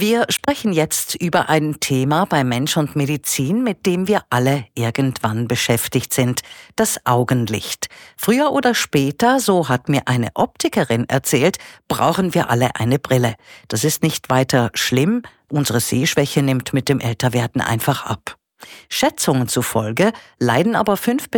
Wir sprechen jetzt über ein Thema bei Mensch und Medizin, mit dem wir alle irgendwann beschäftigt sind: das Augenlicht. Früher oder später, so hat mir eine Optikerin erzählt, brauchen wir alle eine Brille. Das ist nicht weiter schlimm, unsere Sehschwäche nimmt mit dem Älterwerden einfach ab. Schätzungen zufolge leiden aber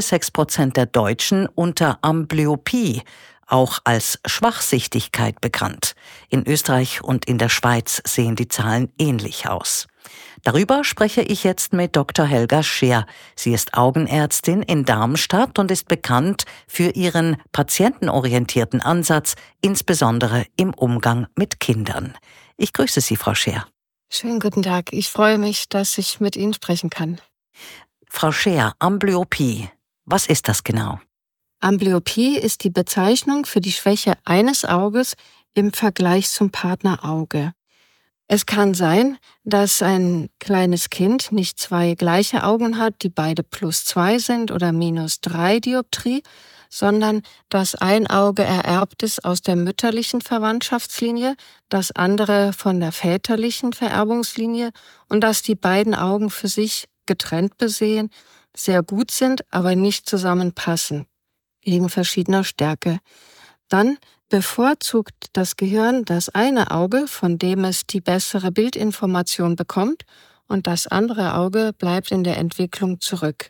5-6% der Deutschen unter Amblyopie, auch als Schwachsichtigkeit bekannt. In Österreich und in der Schweiz sehen die Zahlen ähnlich aus. Darüber spreche ich jetzt mit Dr. Helga Scheer. Sie ist Augenärztin in Darmstadt und ist bekannt für ihren patientenorientierten Ansatz, insbesondere im Umgang mit Kindern. Ich grüße Sie, Frau Scheer. Schönen guten Tag. Ich freue mich, dass ich mit Ihnen sprechen kann. Frau Scheer, Amblyopie, was ist das genau? Amblyopie ist die Bezeichnung für die Schwäche eines Auges im Vergleich zum Partnerauge. Es kann sein, dass ein kleines Kind nicht zwei gleiche Augen hat, die beide +2 sind oder -3 Dioptrie, sondern dass ein Auge ererbt ist aus der mütterlichen Verwandtschaftslinie, das andere von der väterlichen Vererbungslinie und dass die beiden Augen für sich getrennt besehen sehr gut sind, aber nicht zusammenpassen, wegen verschiedener Stärke. Dann bevorzugt das Gehirn das eine Auge, von dem es die bessere Bildinformation bekommt, und das andere Auge bleibt in der Entwicklung zurück.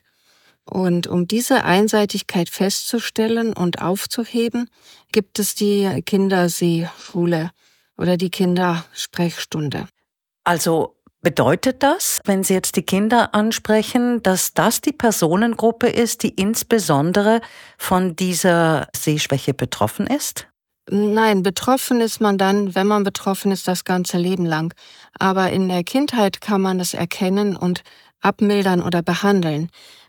Und um diese Einseitigkeit festzustellen und aufzuheben, gibt es die Kindersehschule oder die Kindersprechstunde. Also bedeutet das, wenn Sie jetzt die Kinder ansprechen, dass das die Personengruppe ist, die insbesondere von dieser Sehschwäche betroffen ist? Nein, betroffen ist man dann, wenn man betroffen ist, das ganze Leben lang. Aber in der Kindheit kann man es erkennen und abmildern oder behandeln.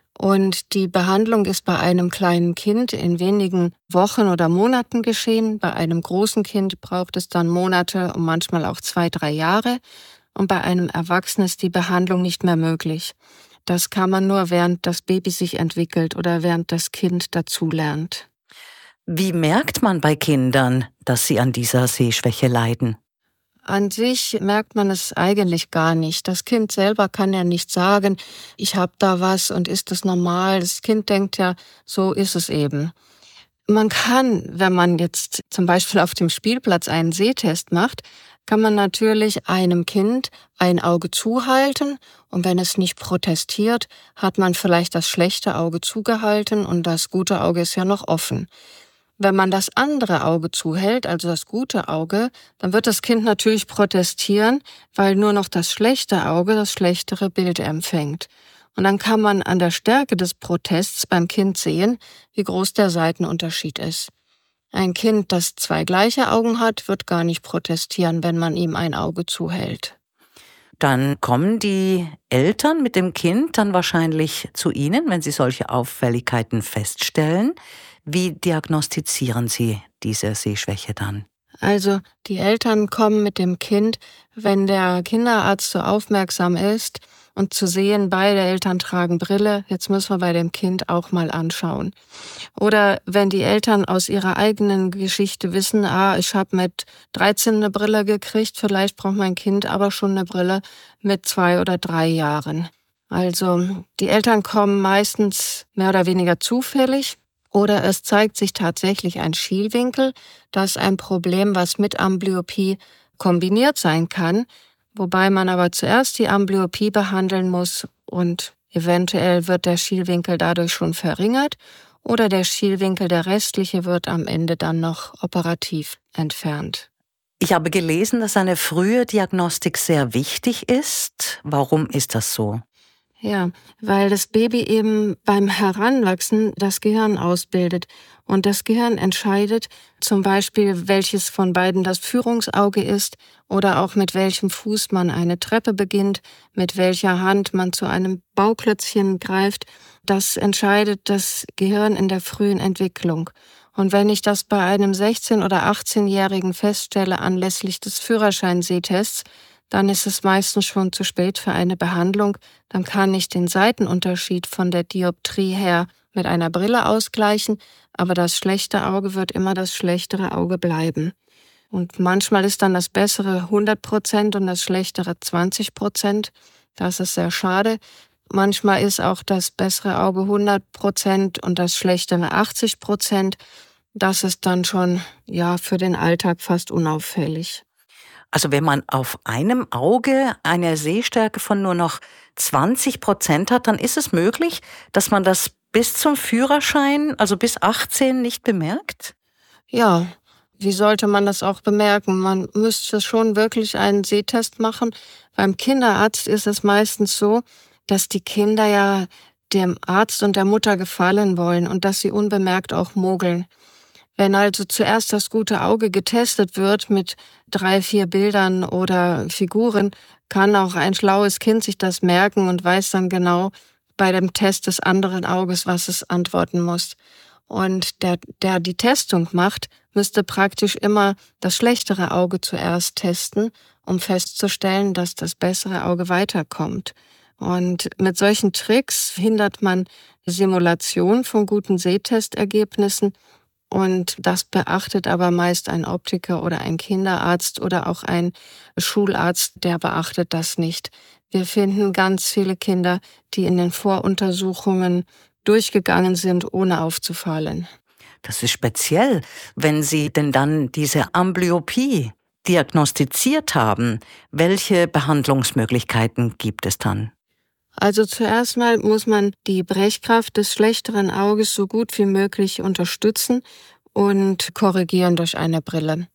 Und die Behandlung ist bei einem kleinen Kind in wenigen Wochen oder Monaten geschehen. Bei einem großen Kind braucht es dann Monate und manchmal auch 2-3 Jahre. Und bei einem Erwachsenen ist die Behandlung nicht mehr möglich. Das kann man nur, während das Baby sich entwickelt oder während das Kind dazulernt. Wie merkt man bei Kindern, dass sie an dieser Sehschwäche leiden? An sich merkt man es eigentlich gar nicht. Das Kind selber kann ja nicht sagen, ich habe da was und ist das normal? Das Kind denkt ja, so ist es eben. Man kann, wenn man jetzt zum Beispiel auf dem Spielplatz einen Sehtest macht, kann man natürlich einem Kind ein Auge zuhalten und wenn es nicht protestiert, hat man vielleicht das schlechte Auge zugehalten und das gute Auge ist ja noch offen. Wenn man das andere Auge zuhält, also das gute Auge, dann wird das Kind natürlich protestieren, weil nur noch das schlechte Auge das schlechtere Bild empfängt. Und dann kann man an der Stärke des Protests beim Kind sehen, wie groß der Seitenunterschied ist. Ein Kind, das zwei gleiche Augen hat, wird gar nicht protestieren, wenn man ihm ein Auge zuhält. Dann kommen die Eltern mit dem Kind dann wahrscheinlich zu Ihnen, wenn sie solche Auffälligkeiten feststellen. Wie diagnostizieren Sie diese Sehschwäche dann? Also die Eltern kommen mit dem Kind, wenn der Kinderarzt so aufmerksam ist und zu sehen, beide Eltern tragen Brille, jetzt müssen wir bei dem Kind auch mal anschauen. Oder wenn die Eltern aus ihrer eigenen Geschichte wissen, ich habe mit 13 eine Brille gekriegt, vielleicht braucht mein Kind aber schon eine Brille mit 2 oder 3 Jahren. Also die Eltern kommen meistens mehr oder weniger zufällig. Oder es zeigt sich tatsächlich ein Schielwinkel. Das ist ein Problem, was mit Amblyopie kombiniert sein kann, wobei man aber zuerst die Amblyopie behandeln muss und eventuell wird der Schielwinkel dadurch schon verringert oder der Schielwinkel, der restliche, wird am Ende dann noch operativ entfernt. Ich habe gelesen, dass eine frühe Diagnostik sehr wichtig ist. Warum ist das so? Ja, weil das Baby eben beim Heranwachsen das Gehirn ausbildet. Und das Gehirn entscheidet zum Beispiel, welches von beiden das Führungsauge ist oder auch mit welchem Fuß man eine Treppe beginnt, mit welcher Hand man zu einem Bauklötzchen greift. Das entscheidet das Gehirn in der frühen Entwicklung. Und wenn ich das bei einem 16- oder 18-Jährigen feststelle anlässlich des Führerscheinsehtests, dann ist es meistens schon zu spät für eine Behandlung. Dann kann ich den Seitenunterschied von der Dioptrie her mit einer Brille ausgleichen, aber das schlechte Auge wird immer das schlechtere Auge bleiben. Und manchmal ist dann das Bessere 100% und das Schlechtere 20%. Das ist sehr schade. Manchmal ist auch das bessere Auge 100% und das schlechtere 80%. Das ist dann schon, ja, für den Alltag fast unauffällig. Also wenn man auf einem Auge eine Sehstärke von nur noch 20% hat, dann ist es möglich, dass man das bis zum Führerschein, also bis 18, nicht bemerkt? Ja, wie sollte man das auch bemerken? Man müsste schon wirklich einen Sehtest machen. Beim Kinderarzt ist es meistens so, dass die Kinder ja dem Arzt und der Mutter gefallen wollen und dass sie unbemerkt auch mogeln. Wenn also zuerst das gute Auge getestet wird mit 3, 4 Bildern oder Figuren, kann auch ein schlaues Kind sich das merken und weiß dann genau bei dem Test des anderen Auges, was es antworten muss. Und der die Testung macht, müsste praktisch immer das schlechtere Auge zuerst testen, um festzustellen, dass das bessere Auge weiterkommt. Und mit solchen Tricks hindert man die Simulation von guten Sehtestergebnissen. Und das beachtet aber meist ein Optiker oder ein Kinderarzt oder auch ein Schularzt, der beachtet das nicht. Wir finden ganz viele Kinder, die in den Voruntersuchungen durchgegangen sind, ohne aufzufallen. Das ist speziell, wenn Sie denn dann diese Amblyopie diagnostiziert haben. Welche Behandlungsmöglichkeiten gibt es dann? Also zuerst mal muss man die Brechkraft des schlechteren Auges so gut wie möglich unterstützen und korrigieren durch eine Brille.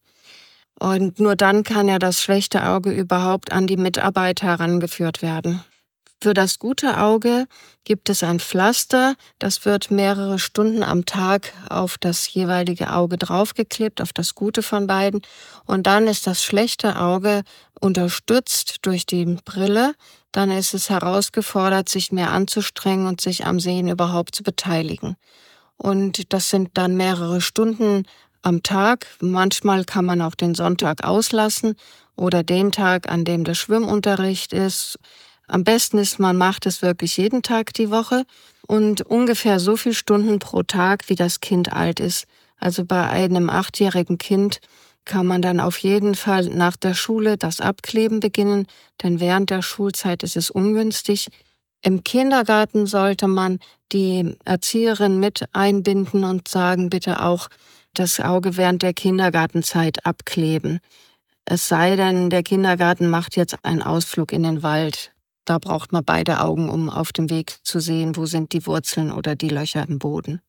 Und nur dann kann ja das schlechte Auge überhaupt an die Mitarbeit herangeführt werden. Für das gute Auge gibt es ein Pflaster, das wird mehrere Stunden am Tag auf das jeweilige Auge draufgeklebt, auf das gute von beiden. Und dann ist das schlechte Auge unterstützt durch die Brille. Dann ist es herausgefordert, sich mehr anzustrengen und sich am Sehen überhaupt zu beteiligen. Und das sind dann mehrere Stunden am Tag. Manchmal kann man auch den Sonntag auslassen oder den Tag, an dem der Schwimmunterricht ist. Am besten ist, man macht es wirklich jeden Tag die Woche und ungefähr so viele Stunden pro Tag, wie das Kind alt ist. Also bei einem 8-jährigen Kind kann man dann auf jeden Fall nach der Schule das Abkleben beginnen, denn während der Schulzeit ist es ungünstig. Im Kindergarten sollte man die Erzieherin mit einbinden und sagen, bitte auch das Auge während der Kindergartenzeit abkleben. Es sei denn, der Kindergarten macht jetzt einen Ausflug in den Wald. Da braucht man beide Augen, um auf dem Weg zu sehen, wo sind die Wurzeln oder die Löcher im Boden.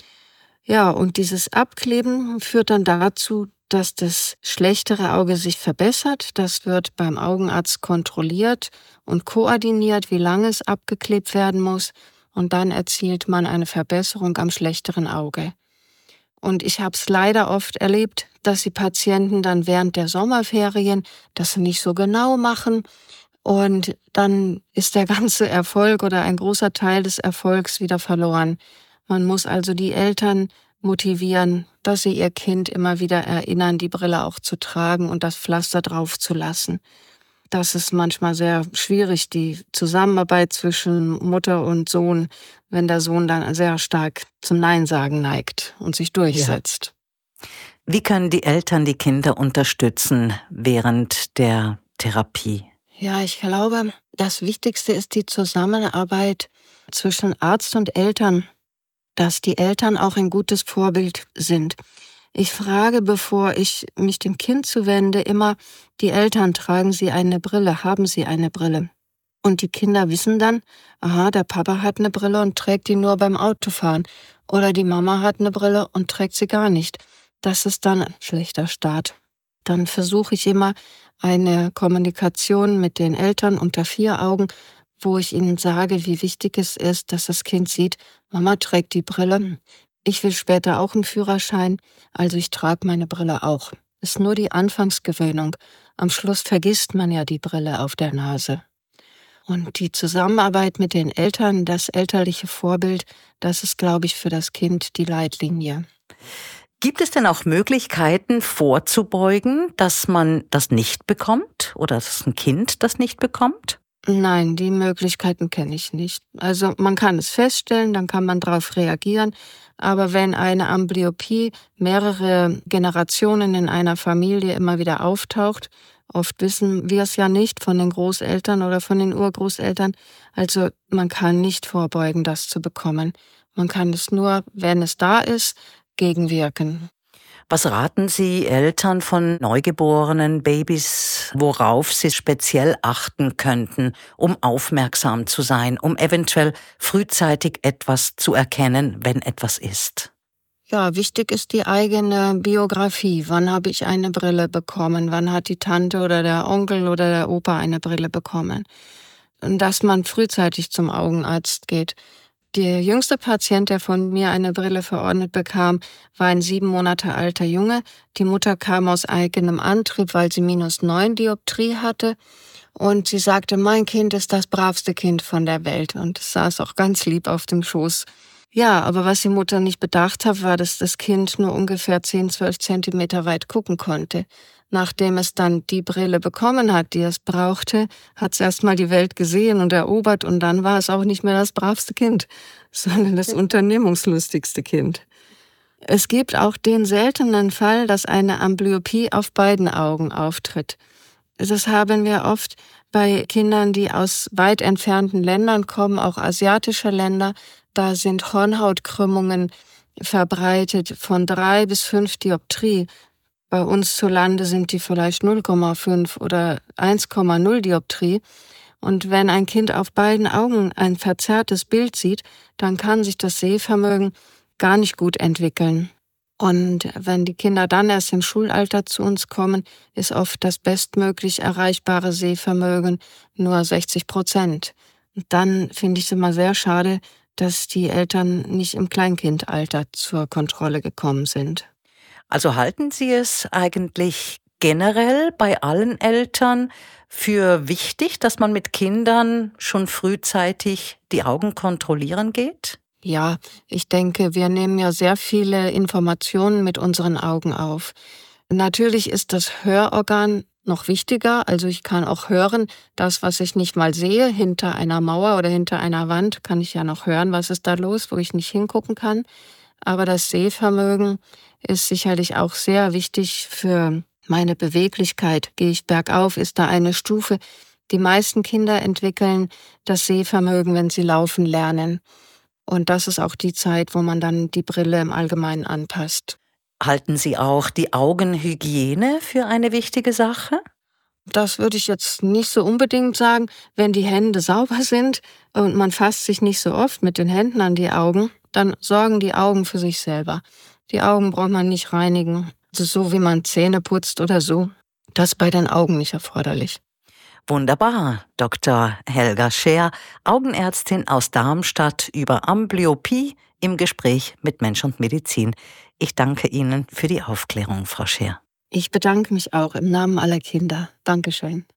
Ja, und dieses Abkleben führt dann dazu, dass das schlechtere Auge sich verbessert. Das wird beim Augenarzt kontrolliert und koordiniert, wie lange es abgeklebt werden muss. Und dann erzielt man eine Verbesserung am schlechteren Auge. Und ich habe es leider oft erlebt, dass die Patienten dann während der Sommerferien das nicht so genau machen. Und dann ist der ganze Erfolg oder ein großer Teil des Erfolgs wieder verloren. Man muss also die Eltern motivieren, dass sie ihr Kind immer wieder erinnern, die Brille auch zu tragen und das Pflaster drauf zu lassen. Das ist manchmal sehr schwierig, die Zusammenarbeit zwischen Mutter und Sohn, wenn der Sohn dann sehr stark zum Nein sagen neigt und sich durchsetzt. Ja. Wie können die Eltern die Kinder unterstützen während der Therapie? Ja, ich glaube, das Wichtigste ist die Zusammenarbeit zwischen Arzt und Eltern, dass die Eltern auch ein gutes Vorbild sind. Ich frage, bevor ich mich dem Kind zuwende, immer, die Eltern, tragen sie eine Brille, haben sie eine Brille? Und die Kinder wissen dann, aha, der Papa hat eine Brille und trägt die nur beim Autofahren. Oder die Mama hat eine Brille und trägt sie gar nicht. Das ist dann ein schlechter Start. Dann versuche ich immer eine Kommunikation mit den Eltern unter 4 Augen, wo ich ihnen sage, wie wichtig es ist, dass das Kind sieht, Mama trägt die Brille. Ich will später auch einen Führerschein, also ich trage meine Brille auch. Ist nur die Anfangsgewöhnung. Am Schluss vergisst man ja die Brille auf der Nase. Und die Zusammenarbeit mit den Eltern, das elterliche Vorbild, das ist, glaube ich, für das Kind die Leitlinie. Gibt es denn auch Möglichkeiten vorzubeugen, dass man das nicht bekommt oder dass ein Kind das nicht bekommt? Nein, die Möglichkeiten kenne ich nicht. Also man kann es feststellen, dann kann man darauf reagieren. Aber wenn eine Amblyopie mehrere Generationen in einer Familie immer wieder auftaucht, oft wissen wir es ja nicht von den Großeltern oder von den Urgroßeltern, also man kann nicht vorbeugen, das zu bekommen. Man kann es nur, wenn es da ist, gegenwirken. Was raten Sie Eltern von neugeborenen Babys, worauf sie speziell achten könnten, um aufmerksam zu sein, um eventuell frühzeitig etwas zu erkennen, wenn etwas ist? Ja, wichtig ist die eigene Biografie. Wann habe ich eine Brille bekommen? Wann hat die Tante oder der Onkel oder der Opa eine Brille bekommen? Und dass man frühzeitig zum Augenarzt geht. Der jüngste Patient, der von mir eine Brille verordnet bekam, war ein 7 Monate alter Junge. Die Mutter kam aus eigenem Antrieb, weil sie -9 Dioptrie hatte. Und sie sagte, mein Kind ist das bravste Kind von der Welt. Und es saß auch ganz lieb auf dem Schoß. Ja, aber was die Mutter nicht bedacht hat, war, dass das Kind nur ungefähr 10, 12 Zentimeter weit gucken konnte. Nachdem es dann die Brille bekommen hat, die es brauchte, hat es erstmal die Welt gesehen und erobert und dann war es auch nicht mehr das bravste Kind, sondern das unternehmungslustigste Kind. Es gibt auch den seltenen Fall, dass eine Amblyopie auf beiden Augen auftritt. Das haben wir oft bei Kindern, die aus weit entfernten Ländern kommen, auch asiatischer Länder. Da sind Hornhautkrümmungen verbreitet von 3 bis 5 Dioptrie. Bei uns zu Lande sind die vielleicht 0,5 oder 1,0 Dioptrie. Und wenn ein Kind auf beiden Augen ein verzerrtes Bild sieht, dann kann sich das Sehvermögen gar nicht gut entwickeln. Und wenn die Kinder dann erst im Schulalter zu uns kommen, ist oft das bestmöglich erreichbare Sehvermögen nur 60%. Und dann finde ich es immer sehr schade, dass die Eltern nicht im Kleinkindalter zur Kontrolle gekommen sind. Also halten Sie es eigentlich generell bei allen Eltern für wichtig, dass man mit Kindern schon frühzeitig die Augen kontrollieren geht? Ja, ich denke, wir nehmen ja sehr viele Informationen mit unseren Augen auf. Natürlich ist das Hörorgan noch wichtiger, also ich kann auch hören, das, was ich nicht mal sehe, hinter einer Mauer oder hinter einer Wand, kann ich ja noch hören, was ist da los, wo ich nicht hingucken kann. Aber das Sehvermögen ist sicherlich auch sehr wichtig für meine Beweglichkeit. Gehe ich bergauf, ist da eine Stufe. Die meisten Kinder entwickeln das Sehvermögen, wenn sie laufen lernen. Und das ist auch die Zeit, wo man dann die Brille im Allgemeinen anpasst. Halten Sie auch die Augenhygiene für eine wichtige Sache? Das würde ich jetzt nicht so unbedingt sagen. Wenn die Hände sauber sind und man fasst sich nicht so oft mit den Händen an die Augen, dann sorgen die Augen für sich selber. Die Augen braucht man nicht reinigen. Also so wie man Zähne putzt oder so. Das ist bei den Augen nicht erforderlich. Wunderbar, Dr. Helga Scheer, Augenärztin aus Darmstadt über Amblyopie im Gespräch mit Mensch und Medizin. Ich danke Ihnen für die Aufklärung, Frau Scheer. Ich bedanke mich auch im Namen aller Kinder. Dankeschön.